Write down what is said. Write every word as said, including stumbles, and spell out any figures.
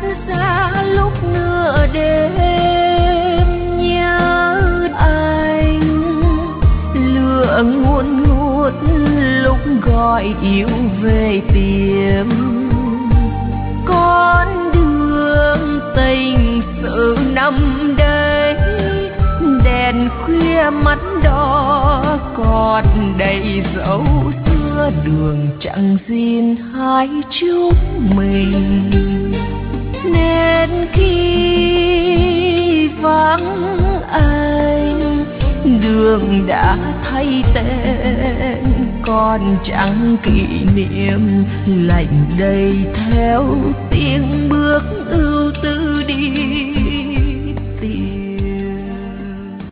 xa lúc nửa đêm nhớ anh, lửa ngùn ngút lúc gọi yêu về tìm. Con đường tình sự nằm đây, đèn khuya mắt đỏ còn đầy dấu xưa, đường chẳng xin hai chúng mình. Nên khi vắng anh, đường đã thay tên, còn chẳng kỷ niệm lạnh đầy theo tiếng bước ưu tư.